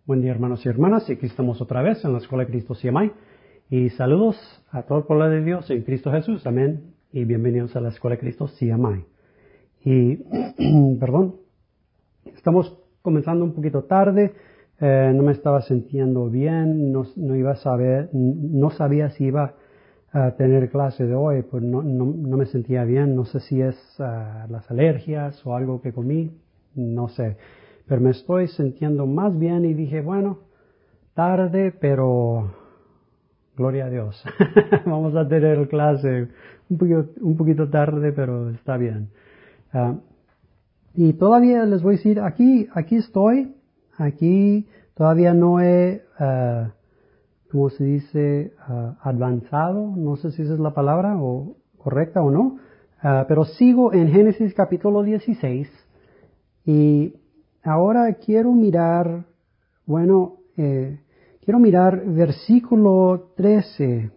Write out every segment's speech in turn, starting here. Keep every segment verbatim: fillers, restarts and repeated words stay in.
Buen día, hermanos y hermanas, y aquí estamos otra vez en la Escuela de Cristo C M I. Y saludos a todo el pueblo de Dios en Cristo Jesús, amén. Y bienvenidos a la Escuela de Cristo C M I. Y, perdón, estamos comenzando un poquito tarde, eh, no me estaba sintiendo bien, no, no iba a saber, no sabía si iba a tener clase de hoy, pues no, no, no me sentía bien, no sé si es uh, las alergias o algo que comí, no sé. Pero me estoy sintiendo más bien y dije, bueno, tarde, pero gloria a Dios. Vamos a tener clase un poquito, un poquito tarde, pero está bien. Uh, y todavía les voy a decir, aquí, aquí estoy, aquí todavía no he, uh, ¿cómo se dice? Uh, avanzado, no sé si esa es la palabra o correcta o no, uh, pero sigo en Génesis capítulo dieciséis y ahora quiero mirar, bueno, eh, quiero mirar versículo trece.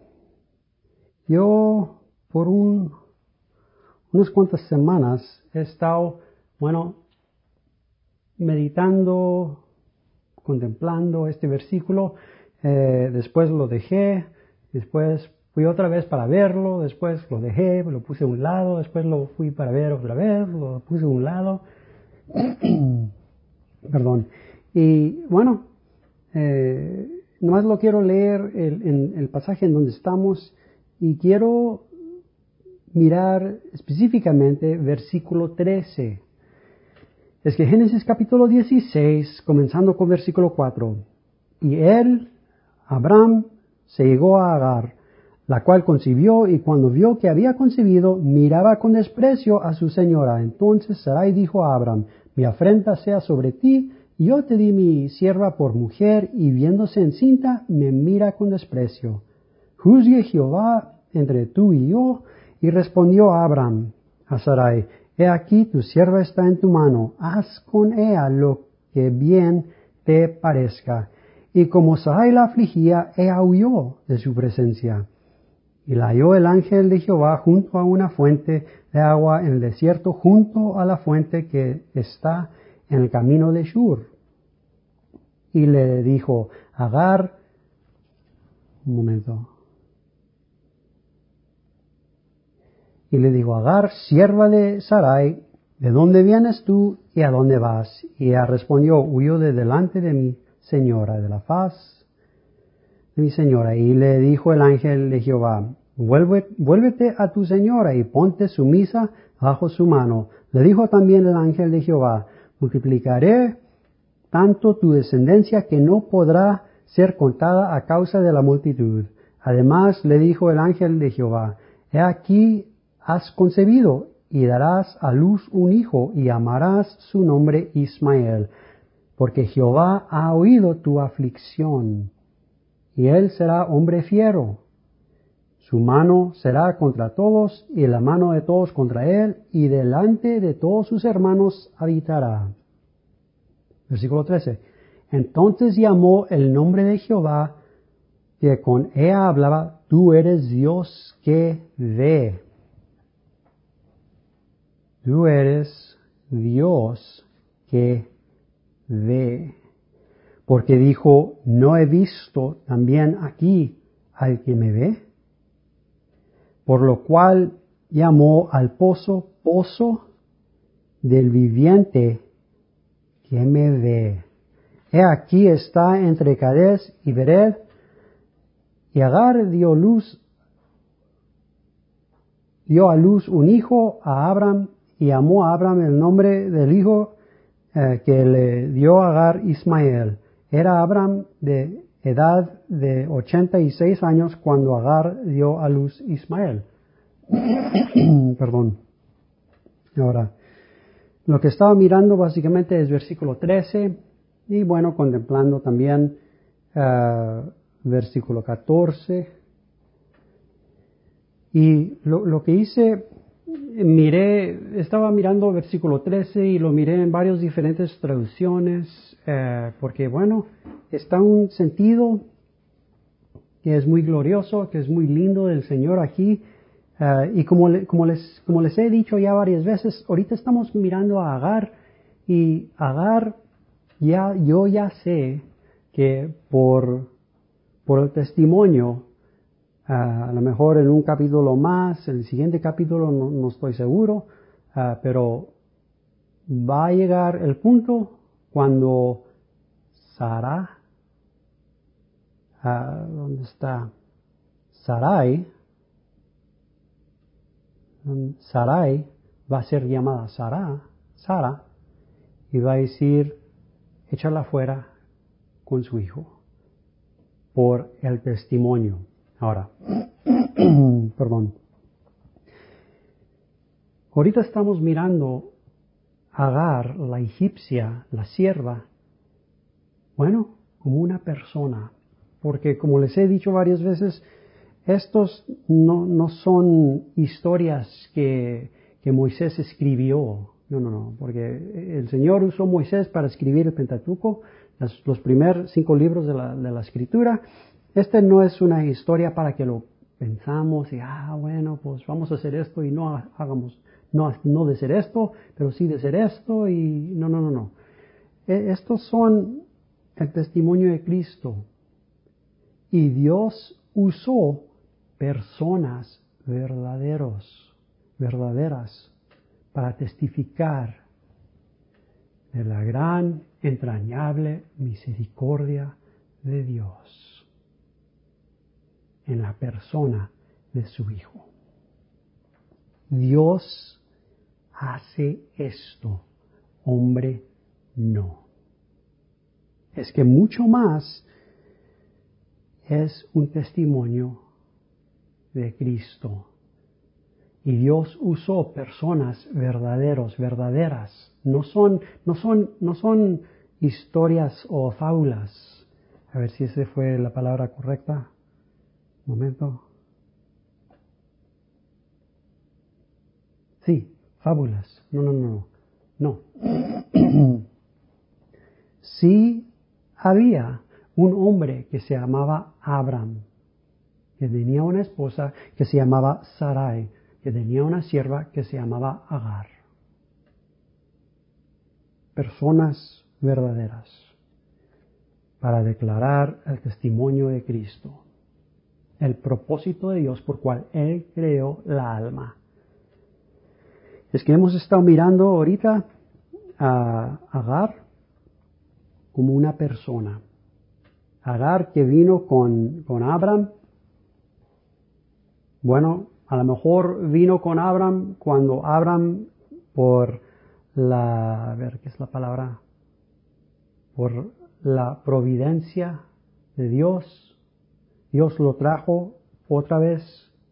Yo por un, unas cuantas semanas he estado, bueno, meditando, contemplando este versículo, eh, después lo dejé, después fui otra vez para verlo, después lo dejé, lo puse a un lado, después lo fui para ver otra vez, lo puse a un lado. Perdón. Y bueno, eh, nomás lo quiero leer el, en el pasaje en donde estamos y quiero mirar específicamente versículo trece. Es que Génesis capítulo dieciséis, comenzando con versículo cuatro. Y él, Abraham, se llegó a Agar, la cual concibió, y cuando vio que había concebido, miraba con desprecio a su señora. Entonces Sarai dijo a Abraham, mi afrenta sea sobre ti, y yo te di mi sierva por mujer, y viéndose encinta, me mira con desprecio. Juzgue Jehová entre tú y yo. Y respondió Abraham a Sarai, he aquí tu sierva está en tu mano, haz con ella lo que bien te parezca. Y como Sarai la afligía, ella huyó de su presencia. Y la halló el ángel de Jehová junto a una fuente de agua en el desierto, junto a la fuente que está en el camino de Shur. Y le dijo, Agar, un momento. Y le dijo, Agar, sierva de Sarai, ¿de dónde vienes tú y a dónde vas? Y ella respondió, huyo de delante de mi señora, de la faz de mi señora. Y le dijo el ángel de Jehová, Vuelve, vuélvete a tu señora y ponte sumisa bajo su mano. Le dijo también el ángel de Jehová, multiplicaré tanto tu descendencia que no podrá ser contada a causa de la multitud. Además le dijo el ángel de Jehová, he aquí has concebido y darás a luz un hijo y llamarás su nombre Ismael, porque Jehová ha oído tu aflicción, y él será hombre fiero. Su mano será contra todos y la mano de todos contra él, y delante de todos sus hermanos habitará. Versículo trece. Entonces llamó el nombre de Jehová, que con ella hablaba, tú eres Dios que ve. Tú eres Dios que ve. Porque dijo, ¿no he visto también aquí al que me ve? Por lo cual llamó al pozo, pozo del viviente que me ve. He aquí está entre Cades y Bered, y Agar dio luz, dio a luz un hijo a Abraham, y llamó a Abraham el nombre del hijo eh, que le dio a Agar Ismael. Era Abraham de edad de ochenta y seis años cuando Agar dio a luz Ismael. Perdón. Ahora, lo que estaba mirando básicamente es versículo trece y bueno, contemplando también uh, versículo catorce. Y lo, lo que hice, miré, estaba mirando versículo trece y lo miré en varias diferentes traducciones, eh, porque bueno, está un sentido que es muy glorioso, que es muy lindo del Señor aquí. Uh, y como, le, como, les, como les he dicho ya varias veces, ahorita estamos mirando a Agar, y Agar, ya, yo ya sé que por, por el testimonio, uh, a lo mejor en un capítulo más, en el siguiente capítulo no, no estoy seguro, uh, pero va a llegar el punto cuando Sara, uh, ¿dónde está? Sarai, um, Sarai va a ser llamada Sara, Sara, y va a decir, échala fuera con su hijo, por el testimonio. Ahora, perdón. Ahorita estamos mirando a Agar, la egipcia, la sierva, bueno, como una persona, porque como les he dicho varias veces, estos no, no son historias que, que Moisés escribió, no, no, no, porque el Señor usó Moisés para escribir el Pentateuco, los, los primeros cinco libros de la, de la Escritura. Este no es una historia para que lo pensamos y, ah, bueno, pues vamos a hacer esto y no hagamos, no, no de ser esto, pero sí de ser esto y no, no, no, no. Estos son el testimonio de Cristo. Y Dios usó personas verdaderos, verdaderas para testificar de la gran, entrañable misericordia de Dios en la persona de su Hijo. Dios hace esto, hombre no. Es que mucho más es un testimonio de Cristo. Y Dios usó personas verdaderos, verdaderas. No son, no son, no son historias o fábulas. A ver si esa fue la palabra correcta. Un momento. Sí, fábulas. No, no, no, no. No. Sí había un hombre que se llamaba Abraham, que tenía una esposa que se llamaba Sarai, que tenía una sierva que se llamaba Agar. Personas verdaderas para declarar el testimonio de Cristo, el propósito de Dios por cual Él creó la alma. Es que hemos estado mirando ahorita a Agar como una persona. Agar que vino con, con Abraham. Bueno, a lo mejor vino con Abraham cuando Abraham, por la, a ver, ¿qué es la palabra? Por la providencia de Dios, Dios lo trajo otra vez,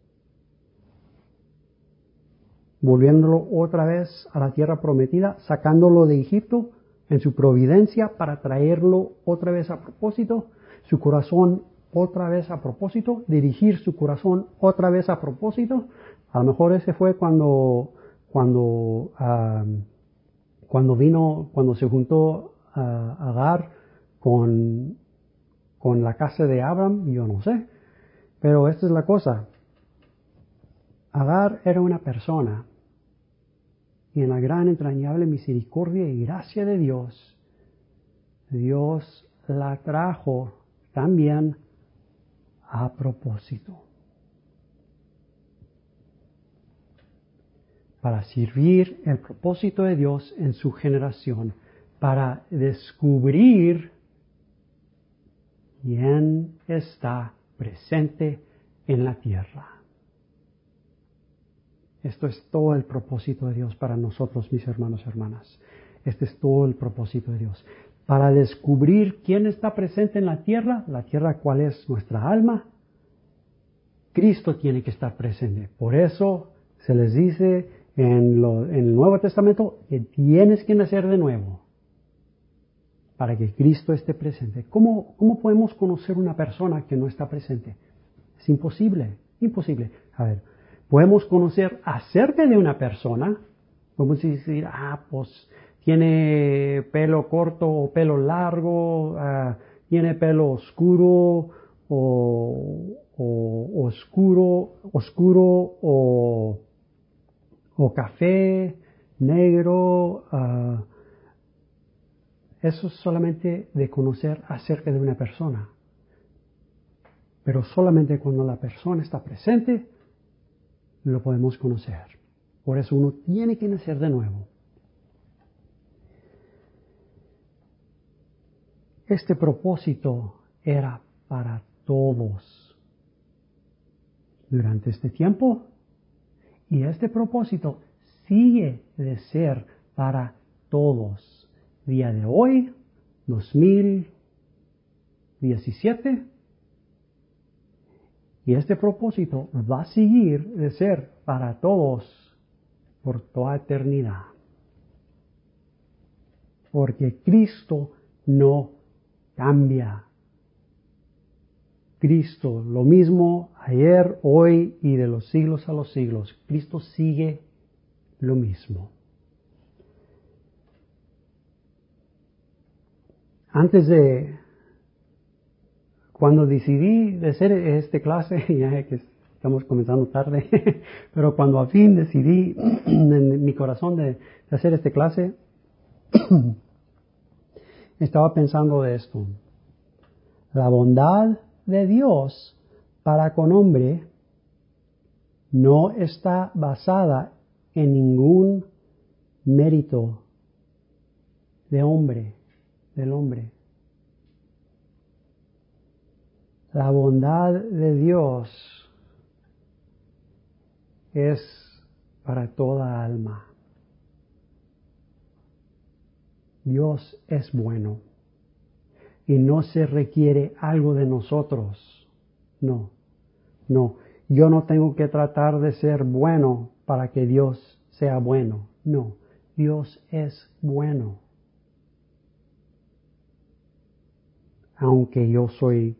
volviéndolo otra vez a la tierra prometida, sacándolo de Egipto en su providencia para traerlo otra vez a propósito, su corazón otra vez a propósito, dirigir su corazón otra vez a propósito. A lo mejor ese fue cuando cuando uh, cuando vino, cuando se juntó uh, Agar con con la casa de Abraham, yo no sé, pero esta es la cosa. Agar era una persona, y en la gran entrañable misericordia y gracia de Dios, Dios la trajo también a propósito, para servir el propósito de Dios en su generación, para descubrir quién está presente en la tierra. Esto es todo el propósito de Dios para nosotros, mis hermanos y hermanas. Este es todo el propósito de Dios. Para descubrir quién está presente en la tierra, la tierra cuál es nuestra alma, Cristo tiene que estar presente. Por eso se les dice en, lo, en el Nuevo Testamento que tienes que nacer de nuevo para que Cristo esté presente. ¿Cómo, cómo podemos conocer una persona que no está presente? Es imposible, imposible. A ver, podemos conocer acerca de una persona, podemos decir, ah, pues tiene pelo corto o pelo largo, uh, tiene pelo oscuro o, o oscuro, oscuro o, o café, negro, uh, eso es solamente de conocer acerca de una persona. Pero solamente cuando la persona está presente, lo podemos conocer. Por eso uno tiene que nacer de nuevo. Este propósito era para todos durante este tiempo, y este propósito sigue de ser para todos. Día de hoy, dos mil diecisiete, y este propósito va a seguir de ser para todos por toda eternidad. Porque Cristo no cambia. Cristo, lo mismo ayer, hoy y de los siglos a los siglos. Cristo sigue lo mismo. Antes de, cuando decidí de hacer esta clase, ya que estamos comenzando tarde, pero cuando al fin decidí en mi corazón de, de hacer esta clase, estaba pensando de esto. La bondad de Dios para con hombre no está basada en ningún mérito de hombre, del hombre. La bondad de Dios es para toda alma. Dios es bueno y no se requiere algo de nosotros. No, no. Yo no tengo que tratar de ser bueno para que Dios sea bueno. No, Dios es bueno. Aunque yo soy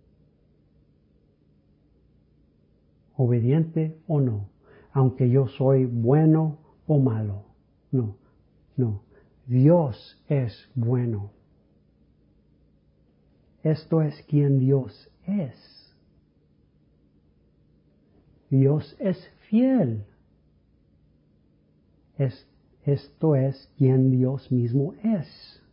obediente o no, aunque yo soy bueno o malo. No, no. Dios es bueno. Esto es quien Dios es. Dios es fiel. Es, esto es quien Dios mismo es.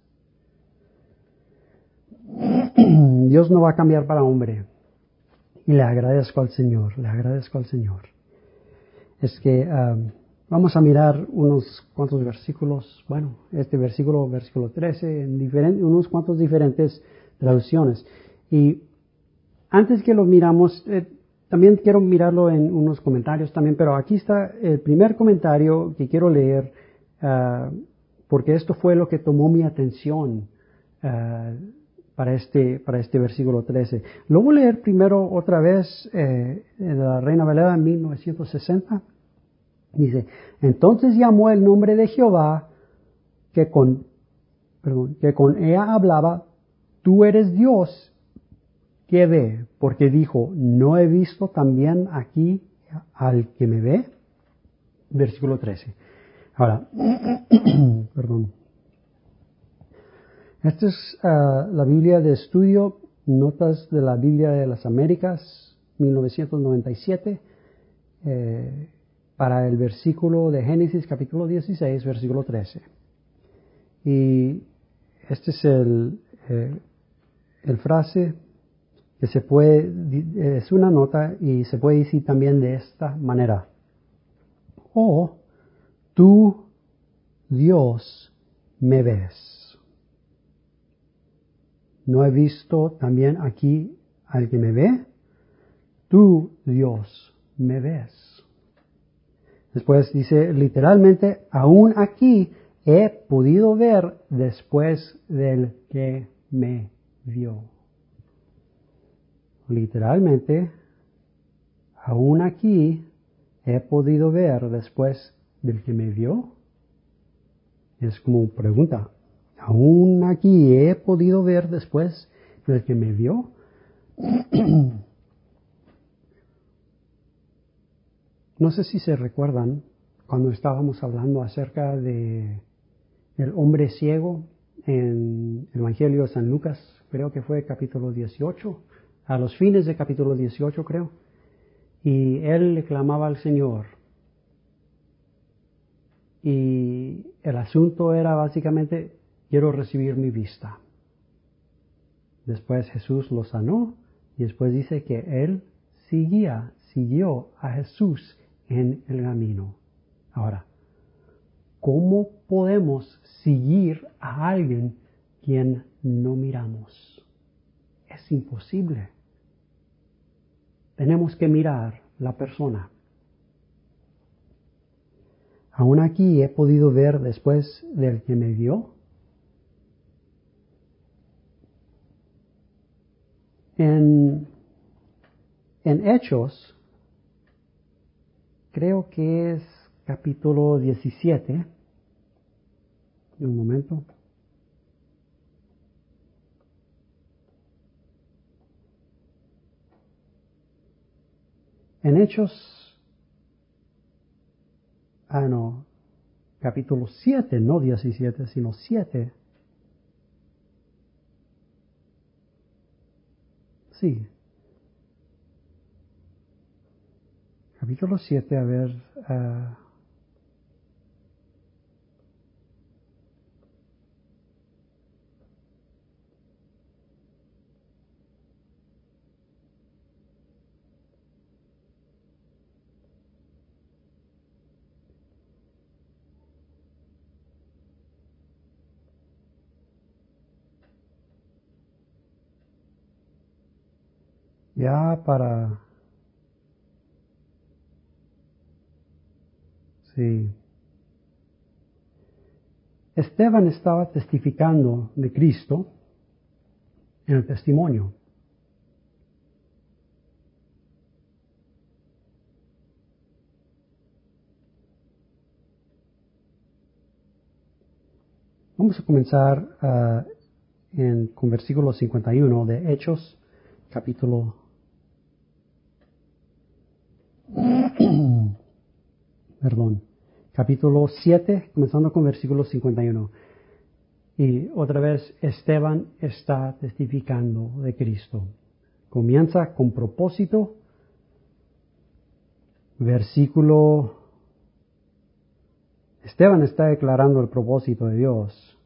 Dios no va a cambiar para hombre. Y le agradezco al Señor, le agradezco al Señor. Es que um, vamos a mirar unos cuantos versículos, bueno, este versículo, versículo trece, en diferentes, unos cuantos diferentes traducciones. Y antes que lo miramos, eh, también quiero mirarlo en unos comentarios también, pero aquí está el primer comentario que quiero leer, uh, porque esto fue lo que tomó mi atención uh, para este, para este versículo trece. Lo voy a leer primero otra vez eh, de la Reina Valera en mil novecientos sesenta. Dice, entonces llamó el nombre de Jehová, que con, perdón, que con ella hablaba, tú eres Dios que ve, porque dijo, no he visto también aquí al que me ve. Versículo trece. Ahora, perdón. Esta es uh, la Biblia de Estudio, Notas de la Biblia de las Américas, mil novecientos noventa y siete, eh, para el versículo de Génesis, capítulo dieciséis, versículo trece. Y este es el, eh, el frase que se puede, es una nota y se puede decir también de esta manera. Oh, tú, Dios, me ves. ¿No he visto también aquí al que me ve? Tú, Dios, me ves. Después dice literalmente, aún aquí he podido ver después del que me vio. Literalmente, aún aquí he podido ver después del que me vio. Es como pregunta. Aún aquí he podido ver después del que me vio. No sé si se recuerdan cuando estábamos hablando acerca de el hombre ciego en el Evangelio de San Lucas, creo que fue capítulo dieciocho, a los fines de capítulo dieciocho creo, y él le clamaba al Señor. Y el asunto era básicamente quiero recibir mi vista. Después Jesús lo sanó y después dice que él seguía, siguió a Jesús en el camino. Ahora, ¿cómo podemos seguir a alguien quien no miramos? Es imposible. Tenemos que mirar la persona. Aún aquí he podido ver después del que me vio. En, en Hechos, creo que es capítulo diecisiete. Un momento. En Hechos, ah no, capítulo siete, no diecisiete, sino siete. Sí. Capítulo siete, a ver. Uh, ya para... Sí. Esteban estaba testificando de Cristo en el testimonio. Vamos a comenzar uh, en, con versículo cincuenta y uno de Hechos, capítulo... Perdón. Capítulo siete, comenzando con versículo cincuenta y uno. Y otra vez Esteban está testificando de Cristo. Comienza con propósito. Versículo... Esteban está declarando el propósito de Dios.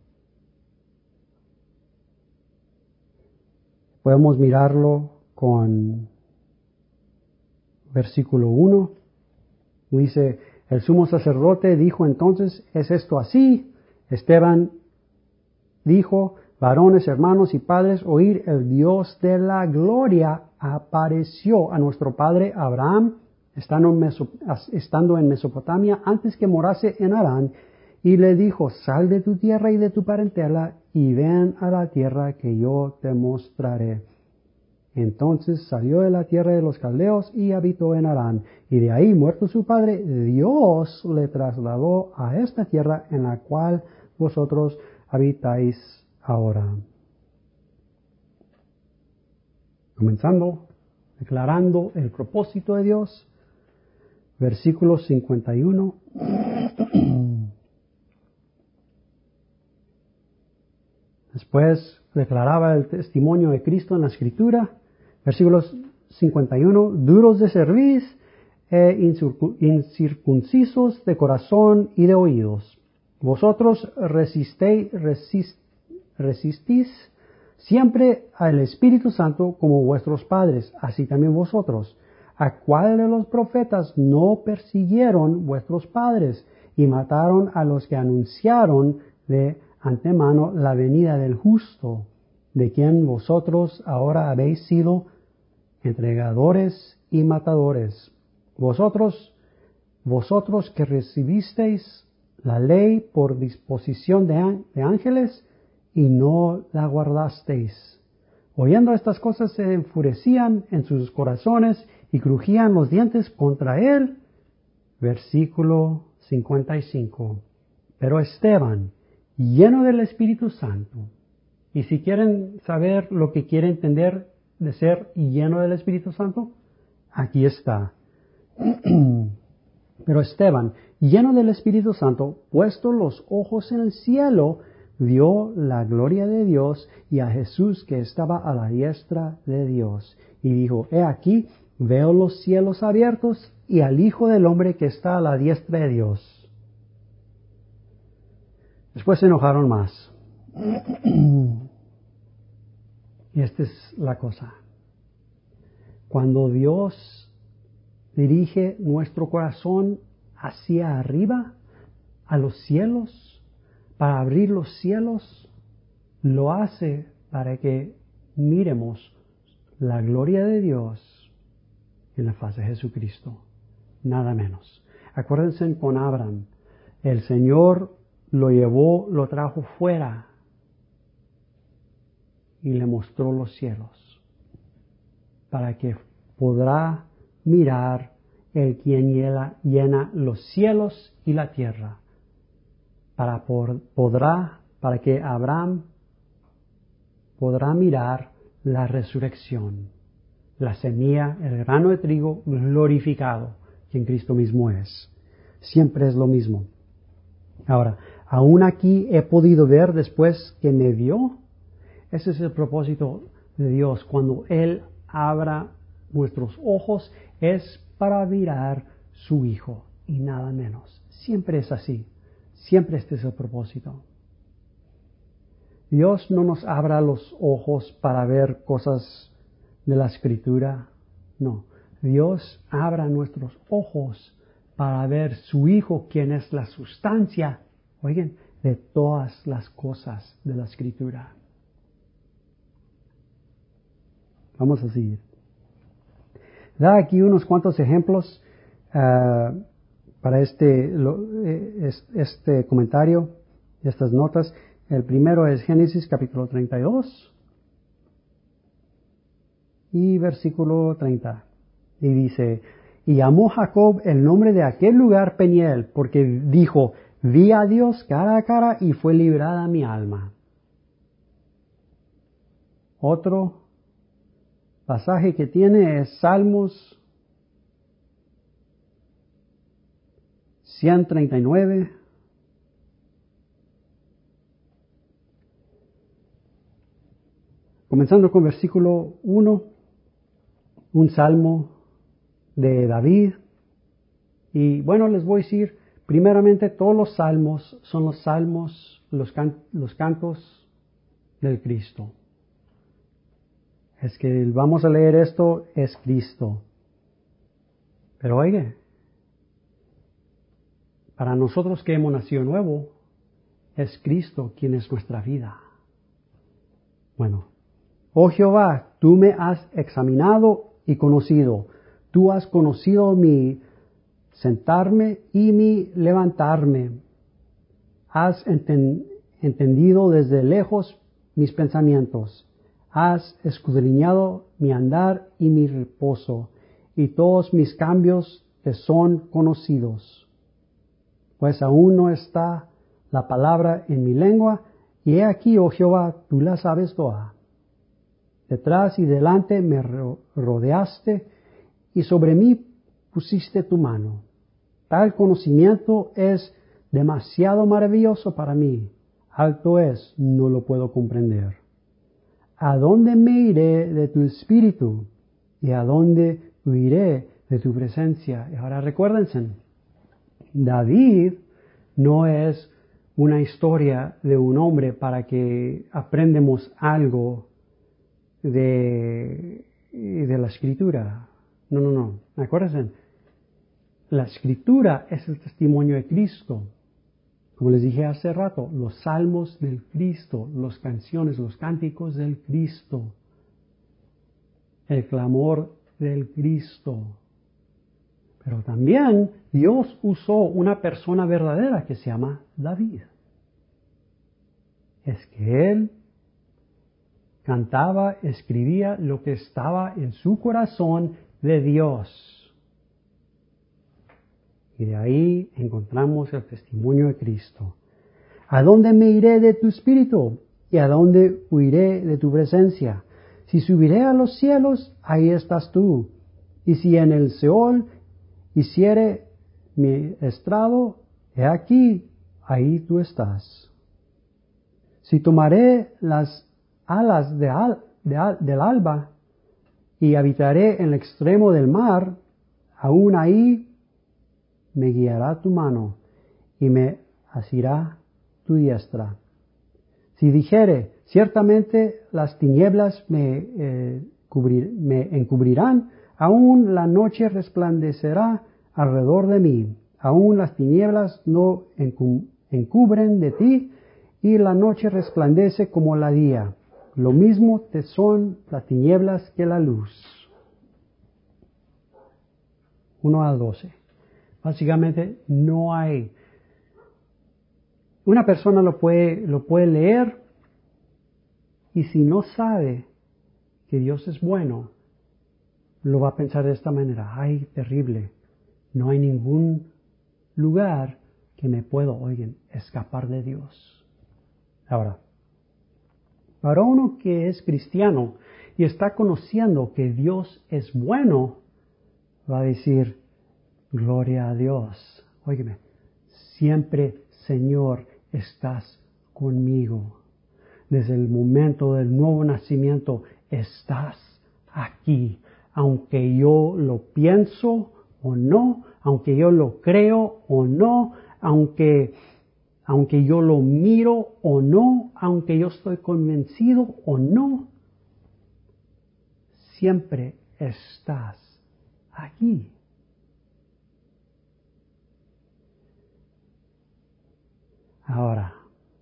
Podemos mirarlo con versículo uno. Dice, el sumo sacerdote dijo entonces, ¿es esto así? Esteban dijo, varones, hermanos y padres, oír, el Dios de la gloria apareció a nuestro padre Abraham, estando en, Meso, estando en Mesopotamia, antes que morase en Harán, y le dijo, sal de tu tierra y de tu parentela, y ven a la tierra que yo te mostraré. Entonces salió de la tierra de los caldeos y habitó en Harán, y de ahí, muerto su padre, Dios le trasladó a esta tierra en la cual vosotros habitáis ahora. Comenzando, declarando el propósito de Dios, versículo cincuenta y uno. Después declaraba el testimonio de Cristo en la Escritura. Versículos cincuenta y uno. Duros de cerviz e incircuncisos de corazón y de oídos. Vosotros resistéis, resist, resistís siempre al Espíritu Santo como vuestros padres, así también vosotros. ¿A cuál de los profetas no persiguieron vuestros padres y mataron a los que anunciaron de antemano la venida del justo, de quien vosotros ahora habéis sido entregadores y matadores? Vosotros, vosotros que recibisteis la ley por disposición de, de ángeles y no la guardasteis. Oyendo estas cosas se enfurecían en sus corazones y crujían los dientes contra él. Versículo cincuenta y cinco. Pero Esteban, lleno del Espíritu Santo. Y si quieren saber lo que quiere entender de ser lleno del Espíritu Santo, aquí está. Pero Esteban, lleno del Espíritu Santo, puesto los ojos en el cielo, vio la gloria de Dios y a Jesús que estaba a la diestra de Dios. Y dijo, he aquí, veo los cielos abiertos y al Hijo del Hombre que está a la diestra de Dios. Después se enojaron más. Y esta es la cosa. Cuando Dios dirige nuestro corazón hacia arriba, a los cielos, para abrir los cielos, lo hace para que miremos la gloria de Dios en la faz de Jesucristo. Nada menos. Acuérdense con Abraham. El Señor lo llevó, lo trajo fuera y le mostró los cielos para que podrá mirar el quien llena, llena los cielos y la tierra, para por, podrá, para que Abraham podrá mirar la resurrección, la semilla, el grano de trigo glorificado, quien Cristo mismo es. Siempre es lo mismo. Ahora, aún aquí he podido ver después que me vio. Ese es el propósito de Dios. Cuando Él abra nuestros ojos es para mirar su Hijo y nada menos. Siempre es así. Siempre este es el propósito. Dios no nos abra los ojos para ver cosas de la Escritura. No. Dios abra nuestros ojos para ver su Hijo, quien es la sustancia, oigan, de todas las cosas de la Escritura. Vamos a seguir. Da aquí unos cuantos ejemplos uh, para este, lo, eh, este comentario, estas notas. El primero es Génesis capítulo treinta y dos y versículo treinta. Y dice, y llamó Jacob el nombre de aquel lugar Peniel, porque dijo, vi a Dios cara a cara y fue librada mi alma. Otro pasaje que tiene es Salmos ciento treinta y nueve. Comenzando con versículo uno, un salmo de David. Y bueno, les voy a decir, primeramente todos los salmos son los salmos, los, can los cantos del Cristo. Es que vamos a leer esto, es Cristo. Pero oye, para nosotros que hemos nacido nuevo, es Cristo quien es nuestra vida. Bueno, oh Jehová, tú me has examinado y conocido. Tú has conocido mi sentarme y mi levantarme. Has enten entendido desde lejos mis pensamientos. Has escudriñado mi andar y mi reposo, y todos mis cambios te son conocidos. Pues aún no está la palabra en mi lengua, y he aquí, oh Jehová, tú la sabes toda. Detrás y delante me rodeaste, y sobre mí pusiste tu mano. Tal conocimiento es demasiado maravilloso para mí. Alto es, no lo puedo comprender. ¿A dónde me iré de tu espíritu? ¿Y a dónde huiré de tu presencia? Y ahora recuérdense, David no es una historia de un hombre para que aprendamos algo de, de la Escritura. No, no, no. Acuérdense, la Escritura es el testimonio de Cristo. Como les dije hace rato, los salmos del Cristo, las canciones, los cánticos del Cristo, el clamor del Cristo. Pero también Dios usó una persona verdadera que se llama David. Es que él cantaba, escribía lo que estaba en su corazón de Dios. Y de ahí encontramos el testimonio de Cristo. ¿A dónde me iré de tu espíritu? ¿Y a dónde huiré de tu presencia? Si subiré a los cielos, ahí estás tú. Y si en el Seol hiciere mi estrado, he aquí, ahí tú estás. Si tomaré las alas de al, de al, del alba y habitaré en el extremo del mar, aún ahí me guiará tu mano y me asirá tu diestra. Si dijere, ciertamente las tinieblas me, eh, cubrir, me encubrirán, aún la noche resplandecerá alrededor de mí, aún las tinieblas no encubren de ti, y la noche resplandece como la día. Lo mismo te son las tinieblas que la luz. uno al doce. Básicamente no hay. Una persona lo puede, lo puede leer y si no sabe que Dios es bueno, lo va a pensar de esta manera. Ay, terrible. No hay ningún lugar que me puedo, oigan, escapar de Dios. Ahora, para uno que es cristiano y está conociendo que Dios es bueno, va a decir, gloria a Dios. Óigame, siempre, Señor, estás conmigo. Desde el momento del nuevo nacimiento, estás aquí. Aunque yo lo pienso o no, aunque yo lo creo o no, aunque, aunque yo lo miro o no, aunque yo estoy convencido o no, siempre estás aquí. Ahora,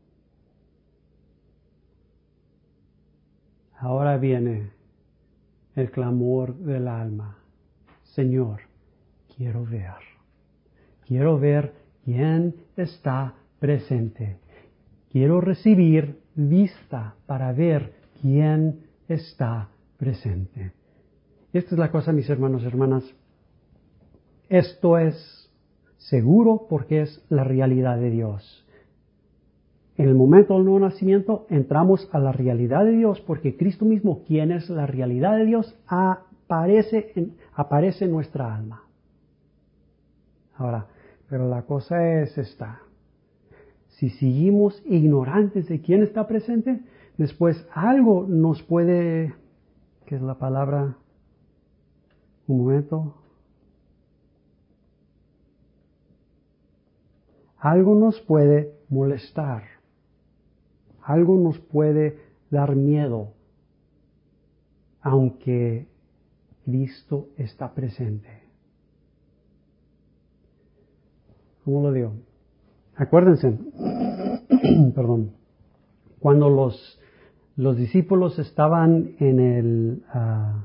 ahora viene el clamor del alma. Señor, quiero ver. Quiero ver quién está presente. Quiero recibir vista para ver quién está presente. Esta es la cosa, mis hermanos y hermanas. Esto es seguro porque es la realidad de Dios. En el momento del nuevo nacimiento entramos a la realidad de Dios porque Cristo mismo, quien es la realidad de Dios, aparece en, aparece en nuestra alma. Ahora, pero la cosa es esta. Si seguimos ignorantes de quién está presente, después algo nos puede, ¿qué es la palabra? Un momento. Algo nos puede molestar. Algo nos puede dar miedo, aunque Cristo está presente. ¿Cómo lo digo? Acuérdense, perdón, cuando los, los discípulos estaban en el, uh,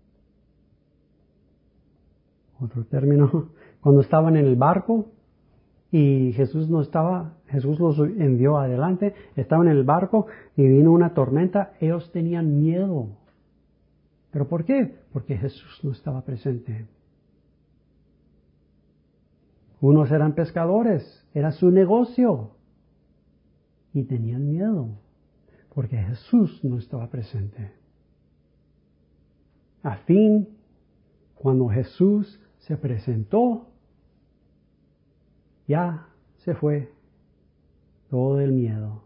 otro término, cuando estaban en el barco y Jesús no estaba, Jesús los envió adelante, estaban en el barco y vino una tormenta, ellos tenían miedo. ¿Pero por qué? Porque Jesús no estaba presente. Unos eran pescadores, era su negocio y tenían miedo porque Jesús no estaba presente. A fin, cuando Jesús se presentó, ya se fue todo el miedo.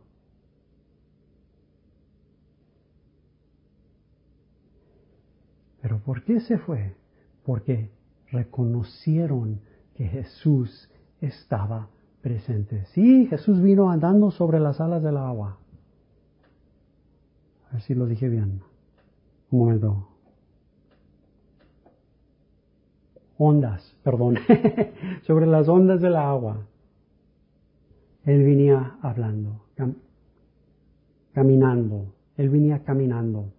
¿Pero por qué se fue? Porque reconocieron que Jesús estaba presente. Sí, Jesús vino andando sobre las alas del agua. A ver si lo dije bien. Un momento. Ondas, perdón. Sobre las ondas del agua. Él venía hablando, cam caminando. Él venía caminando.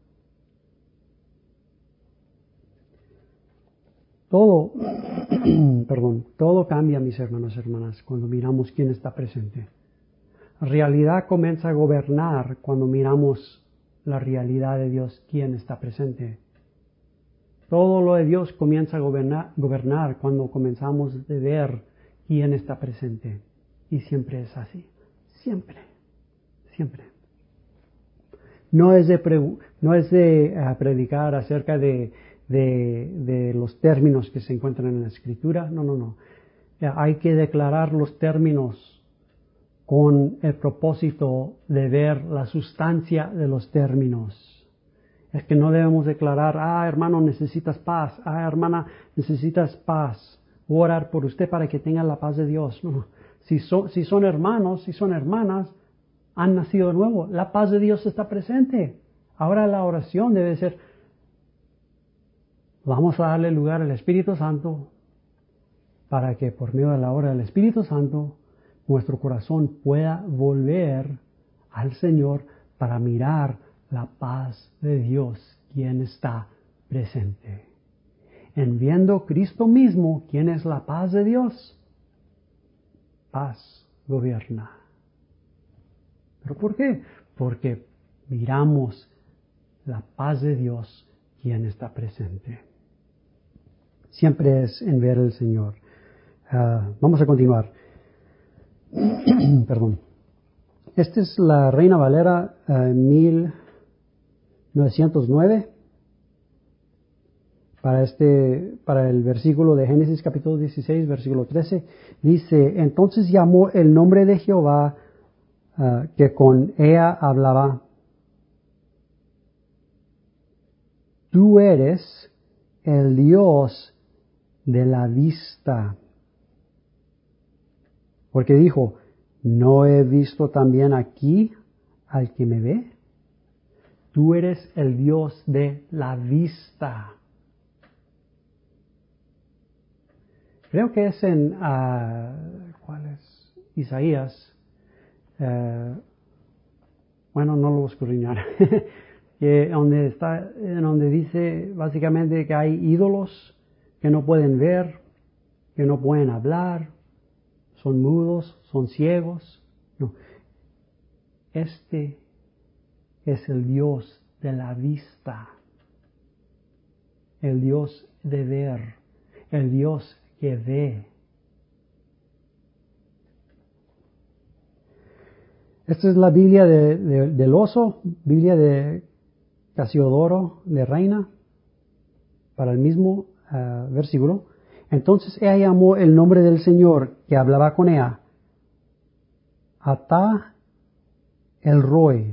Todo, perdón, todo cambia, mis hermanos y hermanas, cuando miramos quién está presente. La realidad comienza a gobernar cuando miramos la realidad de Dios, quién está presente. Todo lo de Dios comienza a gobernar, gobernar cuando comenzamos a ver quién está presente. Y siempre es así. Siempre. Siempre. No es de, pre, no es de uh, predicar acerca de, de, de los términos que se encuentran en la Escritura. No, no, no. Hay que declarar los términos con el propósito de ver la sustancia de los términos. Es que no debemos declarar, ah, hermano, necesitas paz. Ah, hermana, necesitas paz. Voy a orar por usted para que tenga la paz de Dios. No, no. Si, so, si son hermanos, si son hermanas, han nacido de nuevo, la paz de Dios está presente. Ahora la oración debe ser, vamos a darle lugar al Espíritu Santo para que por medio de la obra del Espíritu Santo nuestro corazón pueda volver al Señor para mirar la paz de Dios, quien está presente. En viendo Cristo mismo, ¿quién es la paz de Dios? Paz gobierna. ¿Pero por qué? Porque miramos la paz de Dios, quien está presente. Siempre es en ver al Señor. Uh, vamos a continuar. Perdón. Esta es la Reina Valera uh, mil novecientos nueve. Para, este, para el versículo de Génesis capítulo dieciséis, versículo trece, dice, entonces llamó el nombre de Jehová uh, que con ella hablaba, tú eres el Dios de la vista. Porque dijo, ¿no he visto también aquí al que me ve? Tú eres el Dios de la vista. Creo que es en, uh, ¿cuál es? Isaías. Uh, bueno, no lo voy a escudriñar. que donde está, donde dice básicamente que hay ídolos que no pueden ver, que no pueden hablar, son mudos, son ciegos. No. Este es el Dios de la vista, el Dios de ver, el Dios que ve. Esta es la Biblia de, de, del oso, Biblia de Casiodoro de Reina, para el mismo uh, versículo. Entonces ella llamó el nombre del Señor que hablaba con ella, Atá el Roy.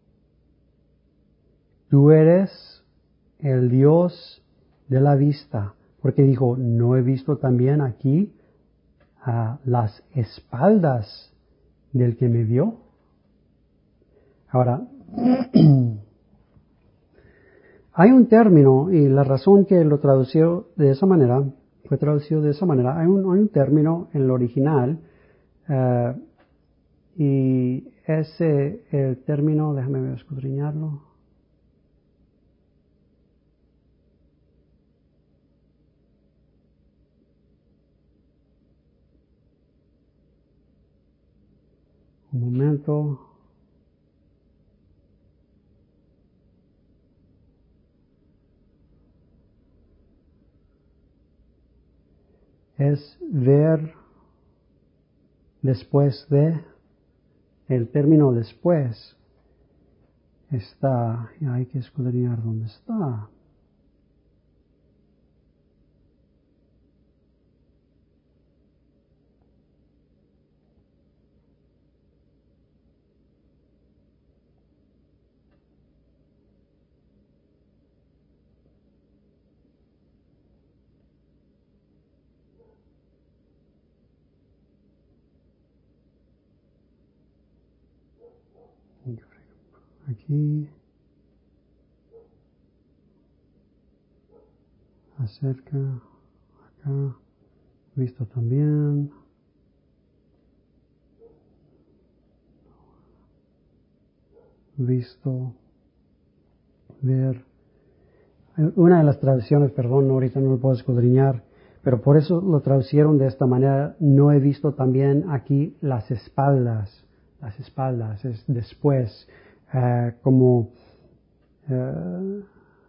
Tú eres el Dios de la vista. Porque dijo, ¿no he visto también aquí a las espaldas del que me vio? Ahora, hay un término, y la razón que lo tradució de esa manera, fue traducido de esa manera, hay un, hay un término en el original, uh, y ese el término, déjame escudriñarlo. Un momento. Es ver después de, el término después está, y hay que escudriñar dónde está. Aquí, acerca, acá, visto también. Visto, ver. Una de las traducciones, perdón, ahorita no lo puedo escudriñar, pero por eso lo traducieron de esta manera. No he visto también aquí las espaldas. Las espaldas es después, uh, como, uh,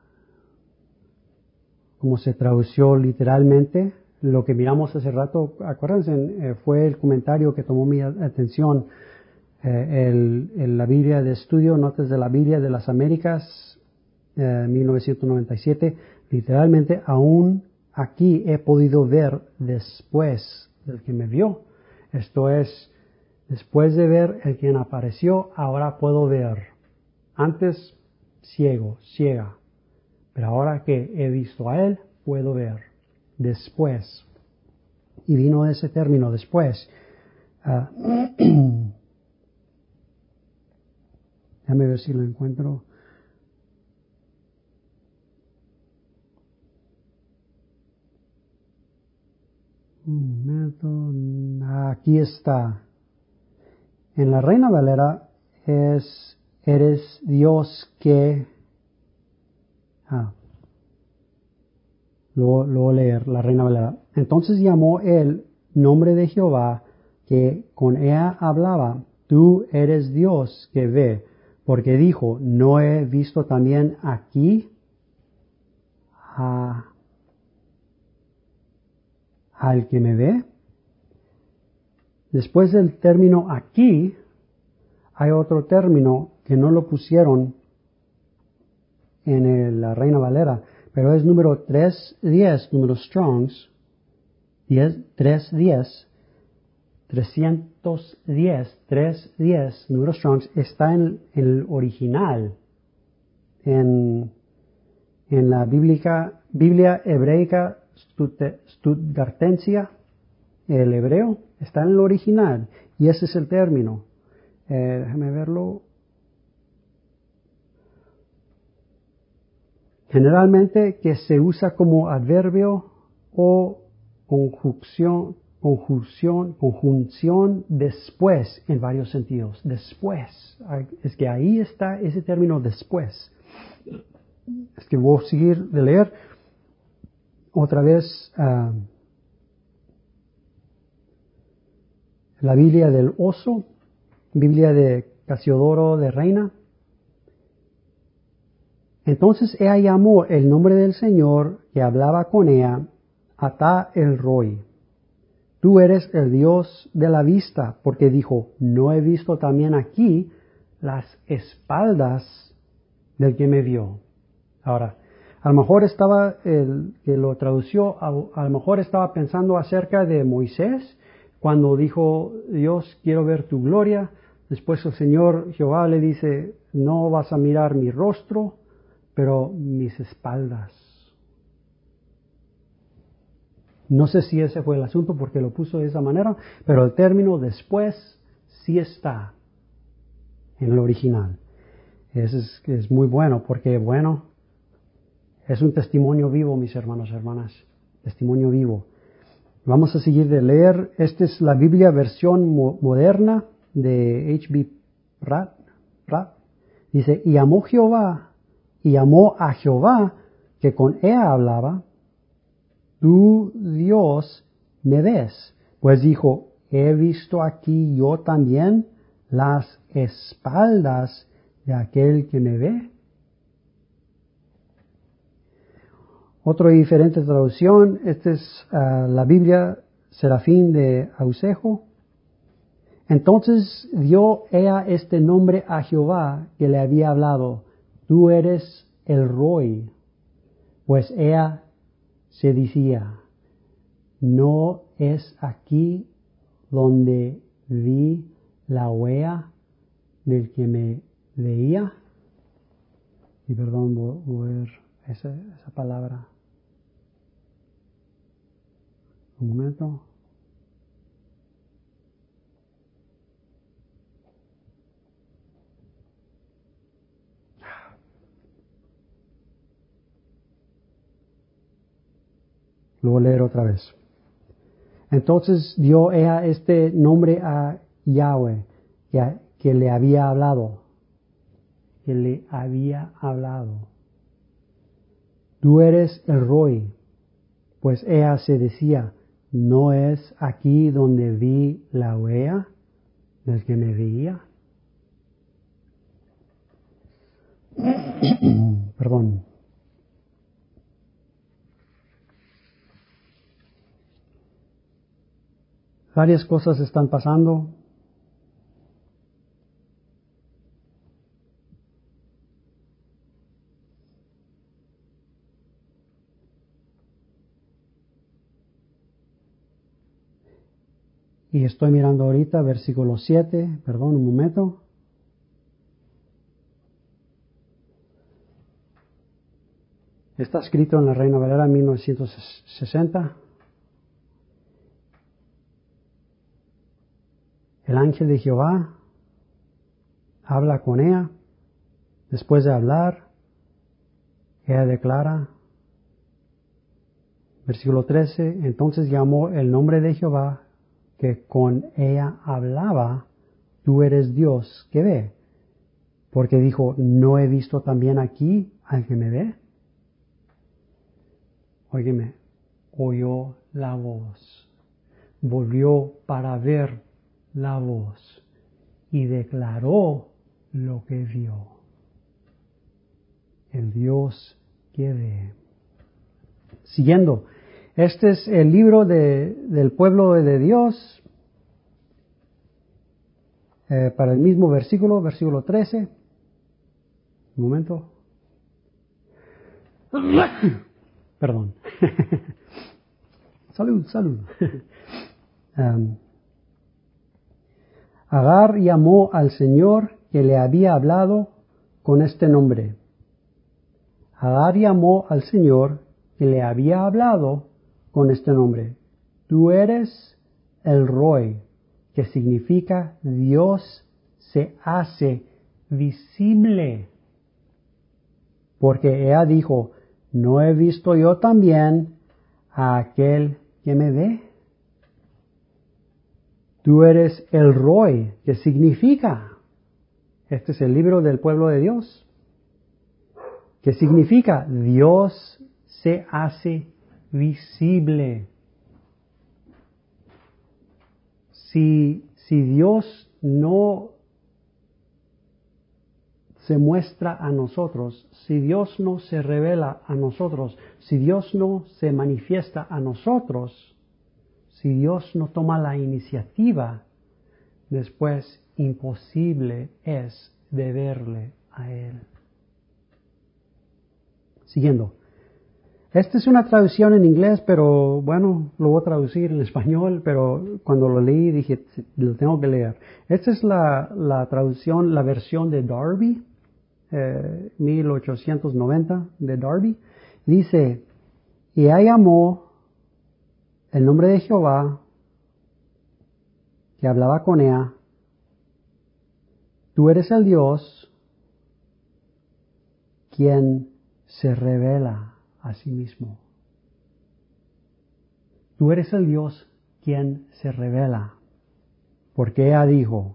como se tradució literalmente. Lo que miramos hace rato, acuérdense, eh, fue el comentario que tomó mi atención. Eh, el, el, la Biblia de Estudio, Notas de la Biblia de las Américas, eh, mil novecientos noventa y siete, literalmente, aún aquí he podido ver después del que me vio. Esto es, después de ver el quien apareció, ahora puedo ver. Antes, ciego, ciega. Pero ahora que he visto a él, puedo ver. Después. Y vino ese término después. Uh, Déjame ver si lo encuentro. Un momento. Aquí está. En la Reina Valera es, eres Dios que... Ah, luego, luego leer la Reina Valera. Entonces llamó el nombre de Jehová, que con ella hablaba, tú eres Dios que ve, porque dijo, no he visto también aquí a, al que me ve. Después del término aquí, hay otro término que no lo pusieron en el, la Reina Valera, pero es número trescientos diez, número Strongs, trescientos diez, trescientos diez, trescientos diez, número Strongs, está en, en el original, en, en la bíblica, Biblia Hebreica Stuttgartensia, el hebreo, está en el original, y ese es el término. Eh, déjame verlo. Generalmente que se usa como adverbio o conjunción, conjunción, conjunción después en varios sentidos. Después. Es que ahí está ese término después. Es que voy a seguir de leer otra vez uh, la Biblia del Oso, Biblia de Casiodoro de Reina. Entonces ella llamó el nombre del Señor que hablaba con ella, Ata el Roy. Tú eres el Dios de la vista, porque dijo, no he visto también aquí las espaldas del que me vio. Ahora, a lo mejor estaba, el que lo tradució, a, a lo mejor estaba pensando acerca de Moisés, cuando dijo, Dios, quiero ver tu gloria. Después el Señor Jehová le dice, no vas a mirar mi rostro, pero mis espaldas. No sé si ese fue el asunto porque lo puso de esa manera, pero el término después sí está en el original. Eso es, es muy bueno porque, bueno, es un testimonio vivo, mis hermanos y hermanas. Testimonio vivo. Vamos a seguir de leer. Esta es la Biblia versión mo moderna de H B Pratt. Pratt. Dice, y amó Jehová, y amó a Jehová, que con ella hablaba, tú Dios me ves. Pues dijo, he visto aquí yo también las espaldas de aquel que me ve. Otra diferente traducción, esta es uh, la Biblia Serafín de Ausejo. Entonces dio ella este nombre a Jehová que le había hablado, tú eres el Roy, pues ella se decía, no es aquí donde vi la huella del que me veía. Y perdón, voy a ver esa, esa palabra. Un momento. Lo voy a leer otra vez. Entonces dio ella este nombre a Yahweh, que, que le había hablado. Que le había hablado. Tú eres el Roy. Pues ella se decía, ¿no es aquí donde vi la huella del que me veía? Perdón. Varias cosas están pasando. Y estoy mirando ahorita versículo siete, perdón, un momento. Está escrito en la Reina Valera mil novecientos sesenta. El ángel de Jehová habla con ella Después de hablar, ella declara, versículo trece, entonces llamó el nombre de Jehová, que con ella hablaba, tú eres Dios que ve. Porque dijo, ¿no he visto también aquí al que me ve? Óyeme, oyó la voz, volvió para ver la voz y declaró lo que vio. El Dios que ve. Siguiendo, este es el libro de, del pueblo de Dios, eh, para el mismo versículo, versículo trece. Un momento. Perdón. Salud, salud. um, Agar llamó al Señor que le había hablado con este nombre. Agar llamó al Señor que le había hablado con este nombre. Tú eres el Roy, que significa Dios se hace visible. Porque ella dijo, ¿no he visto yo también a aquel que me ve? Tú eres el Roy, que significa, este es el libro del pueblo de Dios, que significa Dios se hace visible. Si, si Dios no se muestra a nosotros, si Dios no se revela a nosotros, si Dios no se manifiesta a nosotros, si Dios no toma la iniciativa, después imposible es de verle a Él. Siguiendo. Esta es una traducción en inglés, pero bueno, lo voy a traducir en español, pero cuando lo leí dije, lo tengo que leer. Esta es la, la traducción, la versión de Darby, eh, mil ochocientos noventa de Darby. Dice, y ella llamó el nombre de Jehová, que hablaba con ella, tú eres el Dios quien se revela a sí mismo. Tú eres el Dios quien se revela. Porque ella dijo,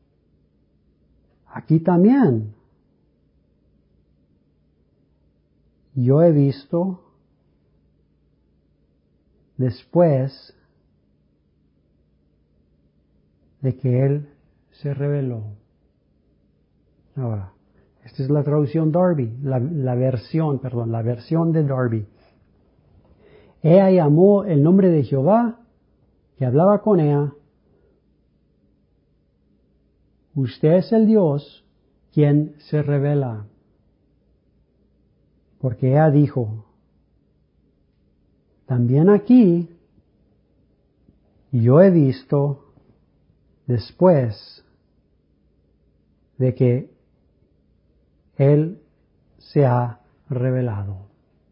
aquí también yo he visto después de que Él se reveló. Ahora, esta es la traducción Darby, la, la versión, perdón, la versión de Darby. Ella llamó el nombre de Jehová, que hablaba con ella. Usted es el Dios quien se revela. Porque ella dijo, también aquí yo he visto después de que Él se ha revelado.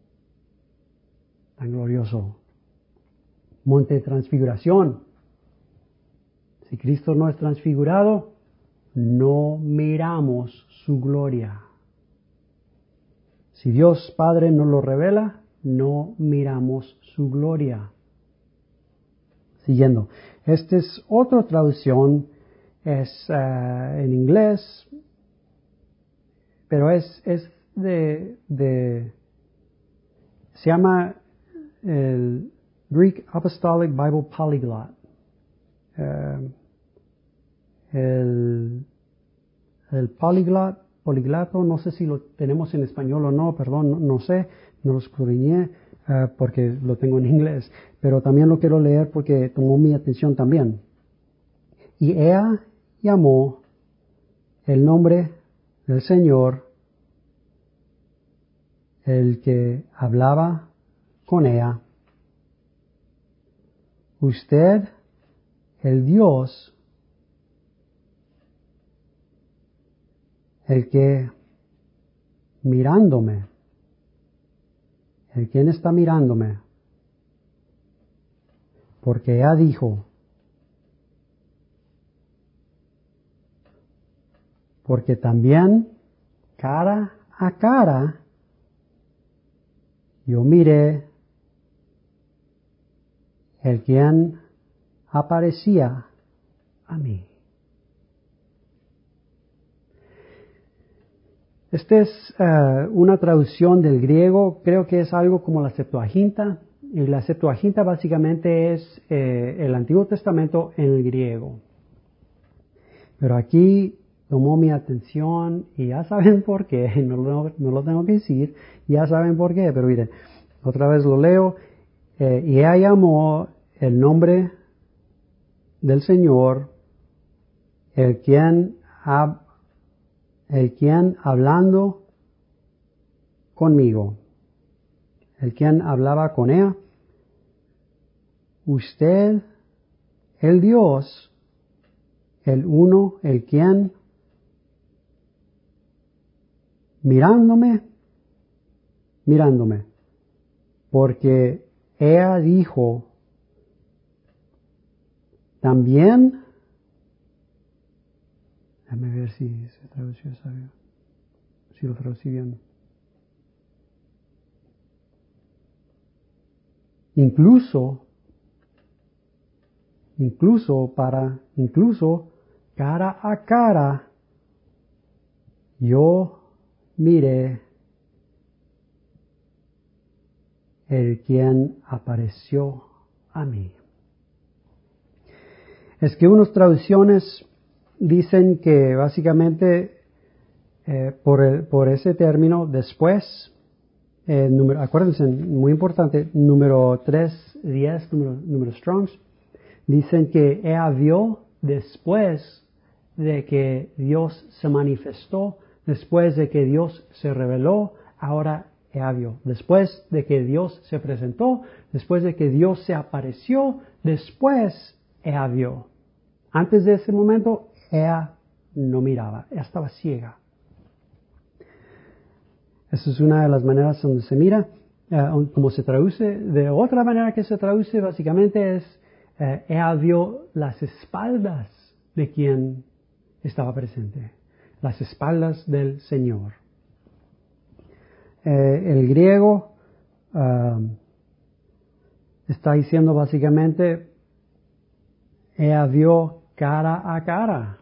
Tan glorioso. Monte de Transfiguración. Si Cristo no es transfigurado, no miramos su gloria. Si Dios Padre no lo revela, no miramos su gloria. Siguiendo. Esta es otra traducción, es uh, en inglés, pero es, es de, de, se llama el Greek Apostolic Bible Polyglot. Uh, el, el polyglot, poliglato, no sé si lo tenemos en español o no, perdón, no, no sé, no lo escudriñé uh, porque lo tengo en inglés, pero también lo quiero leer porque tomó mi atención también. Y ella llamó el nombre del Señor, el que hablaba con ella. Usted, el Dios, el que mirándome, el quien está mirándome, porque ella dijo, porque también cara a cara, yo miré el quien aparecía a mí. Esta es uh, una traducción del griego, creo que es algo como la Septuaginta, y la Septuaginta básicamente es eh, el Antiguo Testamento en el griego. Pero aquí tomó mi atención y ya saben por qué, no lo, no lo tengo que decir, ya saben por qué, pero miren, otra vez lo leo, eh, y ella llamó el nombre del Señor, el quien, ha, el quien hablando conmigo, el quien hablaba con ella, usted, el Dios, el uno, el quien, mirándome, mirándome, porque ella dijo, también, déjame ver si se tradució esa, si lo traducí bien. Incluso, incluso para, incluso cara a cara, yo miré el quien apareció a mí. Es que unas traducciones dicen que básicamente eh, por, el, por ese término después, eh, número, acuérdense, muy importante, número tres diez, número, número Strongs, dicen que ella vio después de que Dios se manifestó, después de que Dios se reveló, ahora ella vio. Después de que Dios se presentó, después de que Dios se apareció, después ella vio. Antes de ese momento, ella no miraba, ella estaba ciega. Esa es una de las maneras donde se mira, uh, como se traduce. De otra manera que se traduce, básicamente es, uh, ella vio las espaldas de quien estaba presente, las espaldas del Señor. Eh, el griego uh, está diciendo básicamente, ella vio cara a cara,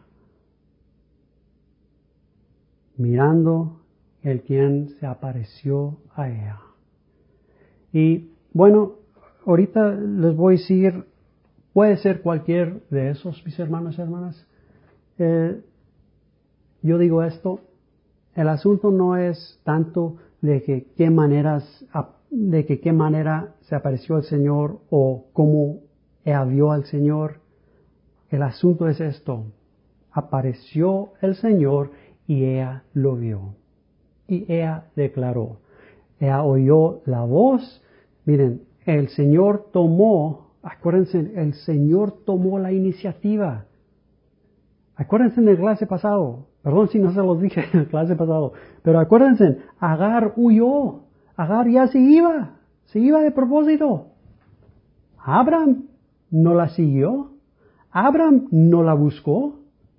mirando el quien se apareció a ella. Y bueno, ahorita les voy a decir, puede ser cualquier de esos, mis hermanos y hermanas. Eh, yo digo esto, el asunto no es tanto de que qué maneras, de que qué manera se apareció el Señor o cómo ella vio al Señor. El asunto es esto, apareció el Señor y ella lo vio. Y ella declaró, ella oyó la voz. Miren, el Señor tomó, acuérdense, el Señor tomó la iniciativa. Acuérdense en la clase pasado, perdón si no se los dije en la clase pasado, pero acuérdense, Agar huyó, Agar ya se iba, se iba de propósito. Abraham no la siguió, Abraham no la buscó,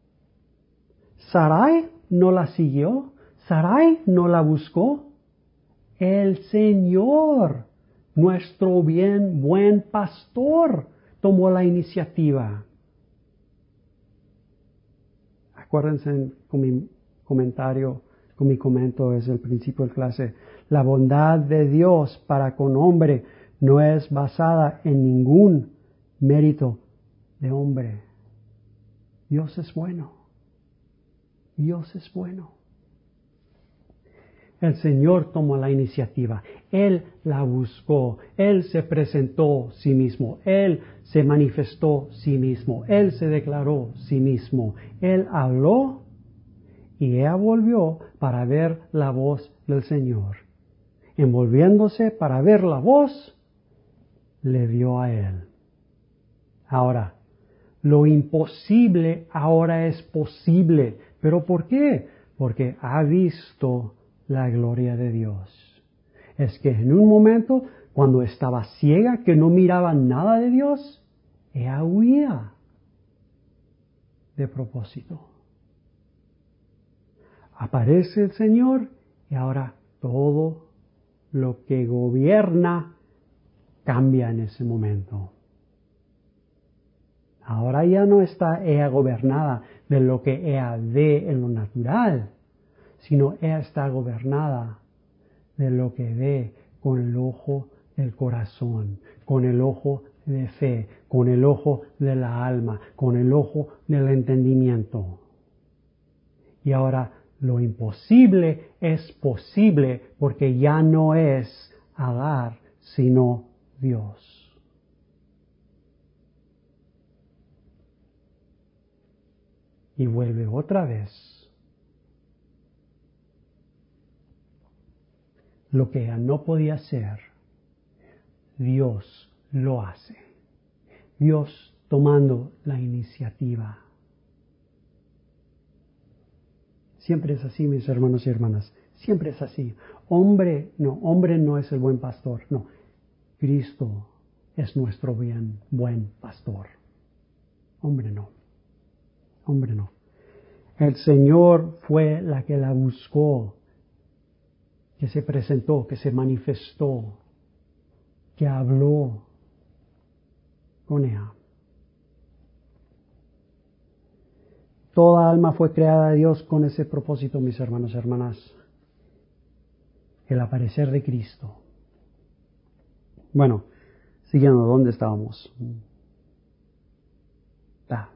Sarai no la siguió, Sarai no la buscó. El Señor, nuestro bien, buen pastor, tomó la iniciativa. Acuérdense con mi comentario, con mi comento desde el principio de clase. La bondad de Dios para con hombre no es basada en ningún mérito de hombre. Dios es bueno. Dios es bueno. El Señor tomó la iniciativa. Él la buscó. Él se presentó sí mismo. Él se manifestó sí mismo. Él se declaró sí mismo. Él habló y ella volvió para ver la voz del Señor. Envolviéndose para ver la voz, le vio a Él. Ahora, lo imposible ahora es posible. ¿Pero por qué? Porque ha visto la gloria de Dios. Es que en un momento, cuando estaba ciega, que no miraba nada de Dios, ella huía de propósito. aparece el Señor y ahora todo lo que gobierna cambia en ese momento. Ahora ya no está ella gobernada de lo que ella ve en lo natural, sino ella está gobernada de lo que ve con el ojo del corazón, con el ojo de fe, con el ojo de la alma, con el ojo del entendimiento. Y ahora lo imposible es posible porque ya no es Agar, sino Dios. Y vuelve otra vez. Lo que ella no podía hacer, Dios lo hace. Dios tomando la iniciativa. Siempre es así, mis hermanos y hermanas. Siempre es así. Hombre, no, hombre no es el buen pastor. No, Cristo es nuestro bien, buen pastor. Hombre no. Hombre no. El Señor fue la que la buscó, que se presentó, que se manifestó, que habló con ella. Toda alma fue creada de Dios con ese propósito, mis hermanos y hermanas. El aparecer de Cristo. Bueno, siguiendo, ¿dónde estábamos? Ah.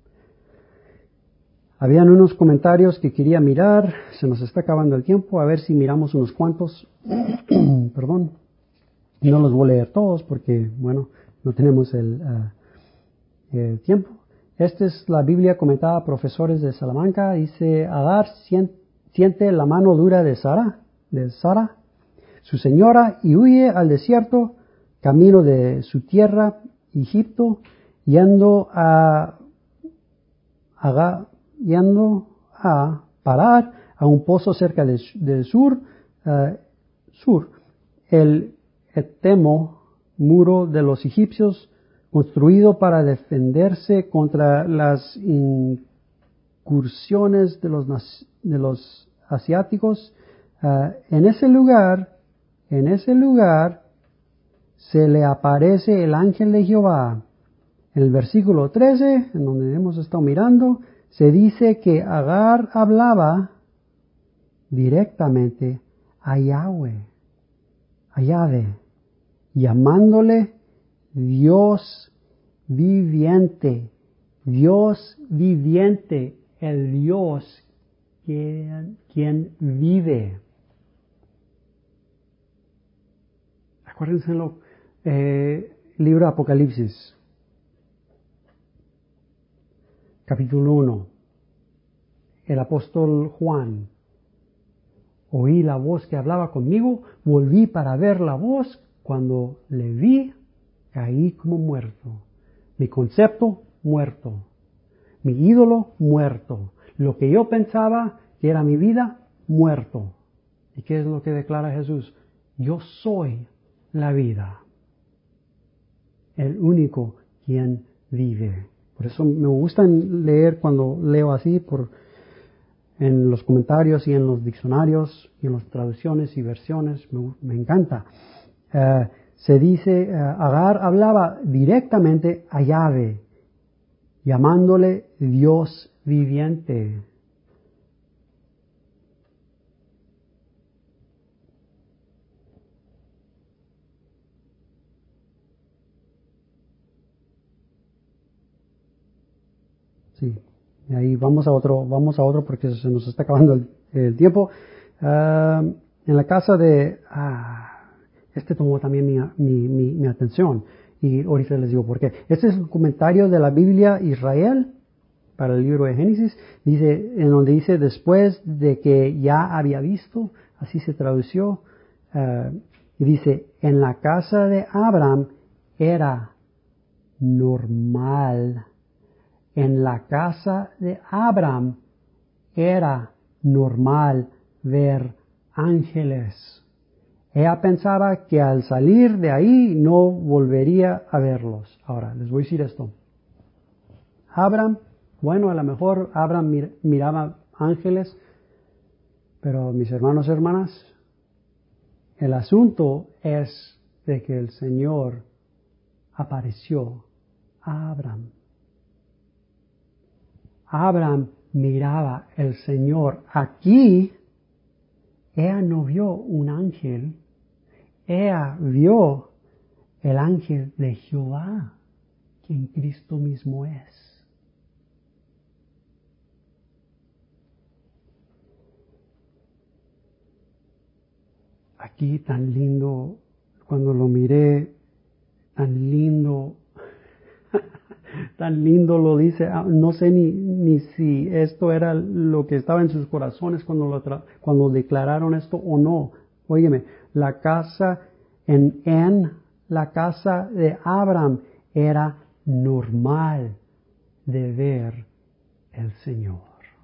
Habían unos comentarios que quería mirar, se nos está acabando el tiempo, a ver si miramos unos cuantos. Perdón, no los voy a leer todos porque, bueno, no tenemos el, uh, el tiempo. Esta es la Biblia comentada a profesores de Salamanca. Dice, Agar siente la mano dura de Sara, de Sara, su señora, y huye al desierto, camino de su tierra, Egipto, yendo a, a, yendo a parar a un pozo cerca del de sur, uh, sur, el etemo muro de los egipcios, construido para defenderse contra las incursiones de los, de los asiáticos. Uh, en ese lugar, en ese lugar, se le aparece el ángel de Jehová. En el versículo trece, en donde hemos estado mirando, se dice que Agar hablaba directamente a Yahweh, a Yahvé, llamándole Dios viviente, Dios viviente, el Dios quien, quien vive. Acuérdense en lo eh, libro de Apocalipsis, capítulo uno. El apóstol Juan: oí la voz que hablaba conmigo, volví para ver la voz, cuando le vi, caí como muerto. Mi concepto, muerto. Mi ídolo, muerto. Lo que yo pensaba que era mi vida, muerto. ¿Y qué es lo que declara Jesús? Yo soy la vida. El único quien vive. Por eso me gusta leer cuando leo así, por, en los comentarios y en los diccionarios y en las traducciones y versiones. Me, me encanta. Uh, se dice, uh, Agar hablaba directamente a Yahvé, llamándole Dios viviente. Sí, y ahí vamos a otro, vamos a otro porque se nos está acabando el, el tiempo. Uh, en la casa de, ah, este tomó también mi, mi, mi, mi atención y ahorita les digo por qué. Este es el comentario de la Biblia Israel para el libro de Génesis, dice, en donde dice después de que ya había visto, así se tradució, uh, y dice, en la casa de Abraham era normal. En la casa de Abraham era normal ver ángeles. Ella pensaba que al salir de ahí no volvería a verlos. Ahora, les voy a decir esto. Abraham, bueno, a lo mejor Abraham mir- miraba ángeles, Pero mis hermanos y hermanas, el asunto es de que el Señor apareció a Abraham. Abraham miraba el Señor. Aquí, ella no vio un ángel, ella vio el ángel de Jehová, quien Cristo mismo es. Aquí tan lindo, cuando lo miré, tan lindo, tan lindo lo dice, no sé ni, ni si esto era lo que estaba en sus corazones cuando, lo tra cuando declararon esto o no. Óyeme, la casa en, en la casa de Abraham era normal de ver el Señor.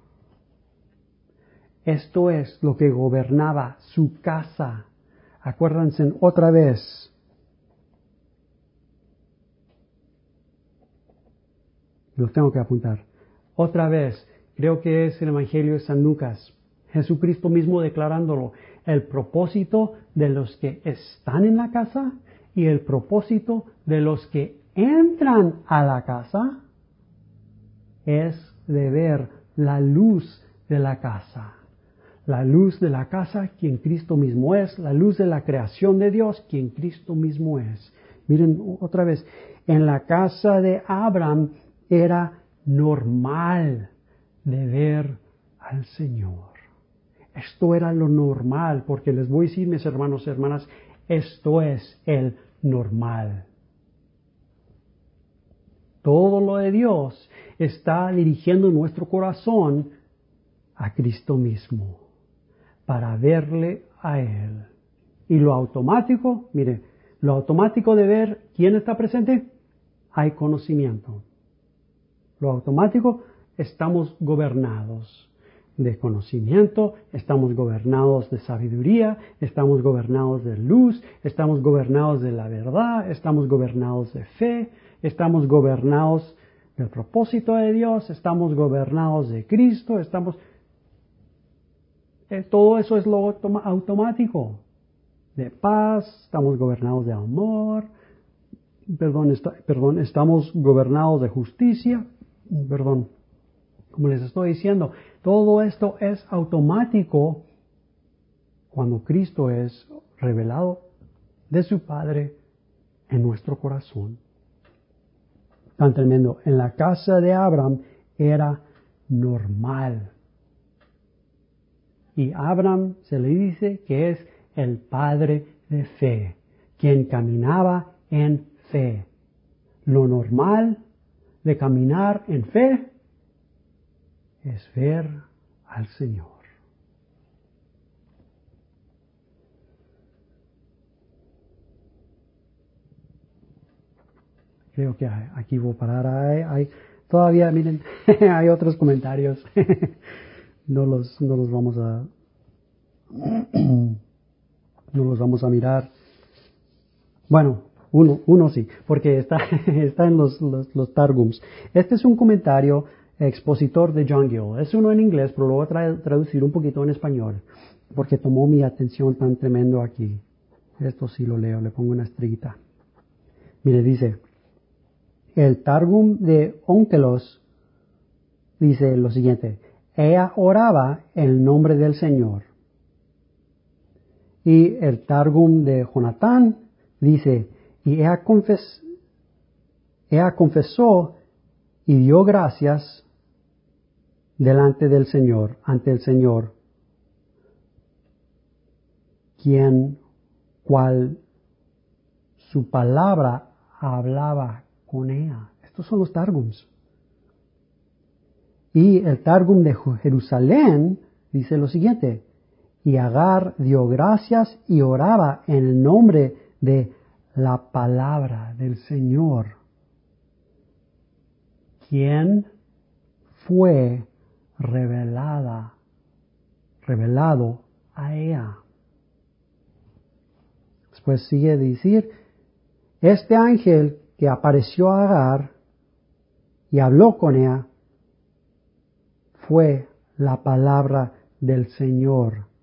Esto es lo que gobernaba su casa. Acuérdense otra vez. Los tengo que apuntar. Otra vez, creo que es el Evangelio de San Lucas. Jesucristo mismo declarándolo. El propósito de los que están en la casa y el propósito de los que entran a la casa es de ver la luz de la casa. La luz de la casa, quien Cristo mismo es. La luz de la creación de Dios, quien Cristo mismo es. Miren otra vez. En la casa de Abraham era normal de ver al Señor. Esto era lo normal, porque les voy a decir, mis hermanos y hermanas, esto es el normal. Todo lo de Dios está dirigiendo nuestro corazón a Cristo mismo, para verle a Él. Y lo automático, mire, lo automático de ver quién está presente, hay conocimiento. Lo automático, estamos gobernados de conocimiento, estamos gobernados de sabiduría, estamos gobernados de luz, estamos gobernados de la verdad, estamos gobernados de fe, estamos gobernados del propósito de Dios, estamos gobernados de Cristo, estamos... Eh, todo eso es lo automático, de paz, estamos gobernados de amor, perdón, está, perdón, estamos gobernados de justicia, perdón, como les estoy diciendo, todo esto es automático cuando Cristo es revelado de su Padre en nuestro corazón. Tan tremendo. En la casa de Abraham era normal. Y Abraham se le dice que es el padre de fe, quien caminaba en fe. Lo normal de caminar en fe es ver al Señor. Creo que aquí voy a parar. Hay, hay, todavía, miren, hay otros comentarios. no, los, no los vamos a no los vamos a mirar. Bueno, uno, uno sí, porque está, está en los, los, los Targums. Este es un comentario expositor de John Gill. Es uno en inglés, pero lo voy a tra- traducir un poquito en español, porque tomó mi atención tan tremendo aquí. Esto sí lo leo, le pongo una estrellita. Mire, dice, el Targum de Onkelos dice lo siguiente: ella oraba en el nombre del Señor. Y el Targum de Jonatán dice, y ella, confes, ella confesó y dio gracias delante del Señor, ante el Señor, quien, cual su palabra hablaba con ella. Estos son los Targums. Y el Targum de Jerusalén dice lo siguiente: y Agar dio gracias y oraba en el nombre de la palabra del Señor, quien fue revelada, revelado a ella. Después sigue a decir, este ángel que apareció a Agar y habló con ella fue la palabra del Señor,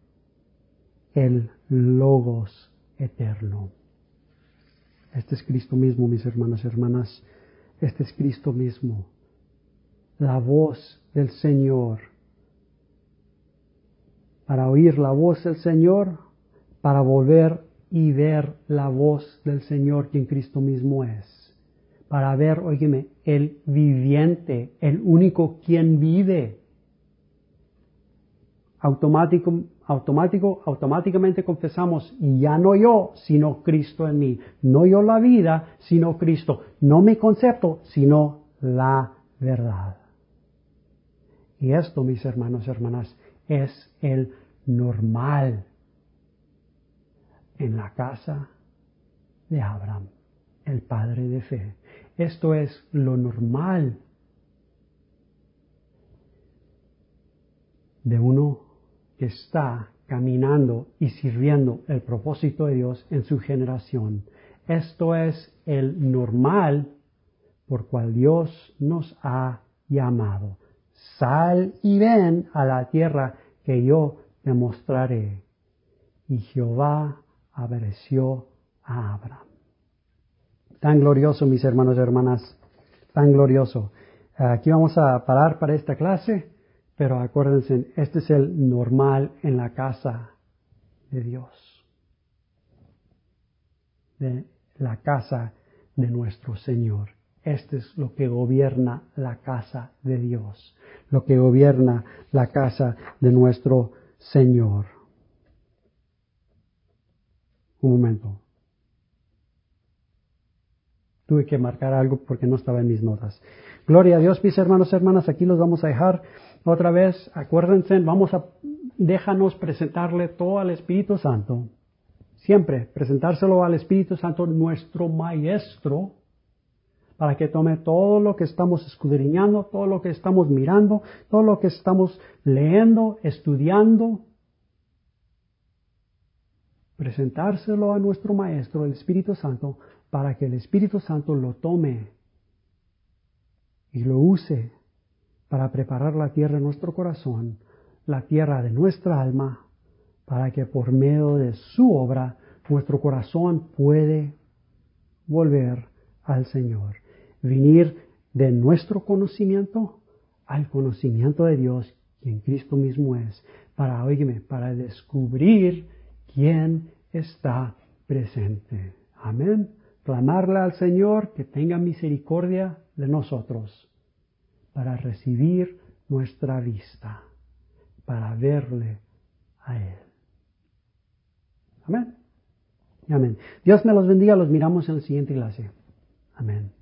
el Logos eterno. Este es Cristo mismo, mis hermanos y hermanas. Este es Cristo mismo. La voz del Señor. Para oír la voz del Señor, para volver y ver la voz del Señor, quien Cristo mismo es. Para ver, óyeme, el viviente, el único quien vive. Automático, automático, automáticamente confesamos, y ya no yo, sino Cristo en mí. No yo la vida, sino Cristo. No mi concepto, sino la verdad. Y esto, mis hermanos y hermanas, es el normal en la casa de Abraham, el padre de fe. Esto es lo normal de uno que está caminando y sirviendo el propósito de Dios en su generación. Esto es el normal por cual Dios nos ha llamado. Sal y ven a la tierra que yo te mostraré. Y Jehová apareció a Abraham. Tan glorioso, mis hermanos y hermanas, tan glorioso. Aquí vamos a parar para esta clase, pero acuérdense, este es el normal en la casa de Dios, de la casa de nuestro Señor. Este es lo que gobierna la casa de Dios, lo que gobierna la casa de nuestro Señor. Un momento. Tuve que marcar algo porque no estaba en mis notas. Gloria a Dios, mis hermanos y hermanas, aquí los vamos a dejar otra vez. Acuérdense, vamos a, déjanos presentarle todo al Espíritu Santo. Siempre presentárselo al Espíritu Santo, nuestro Maestro, para que tome todo lo que estamos escudriñando, todo lo que estamos mirando, todo lo que estamos leyendo, estudiando. Presentárselo a nuestro Maestro, el Espíritu Santo, para que el Espíritu Santo lo tome y lo use para preparar la tierra de nuestro corazón, la tierra de nuestra alma, para que por medio de su obra nuestro corazón puede volver al Señor. Venir de nuestro conocimiento al conocimiento de Dios, quien Cristo mismo es, para, oígame, para descubrir quién está presente. Amén. Clamarle al Señor que tenga misericordia de nosotros para recibir nuestra vista, para verle a Él. Amén. Amén. Dios me los bendiga. Los miramos en la siguiente clase. Amén.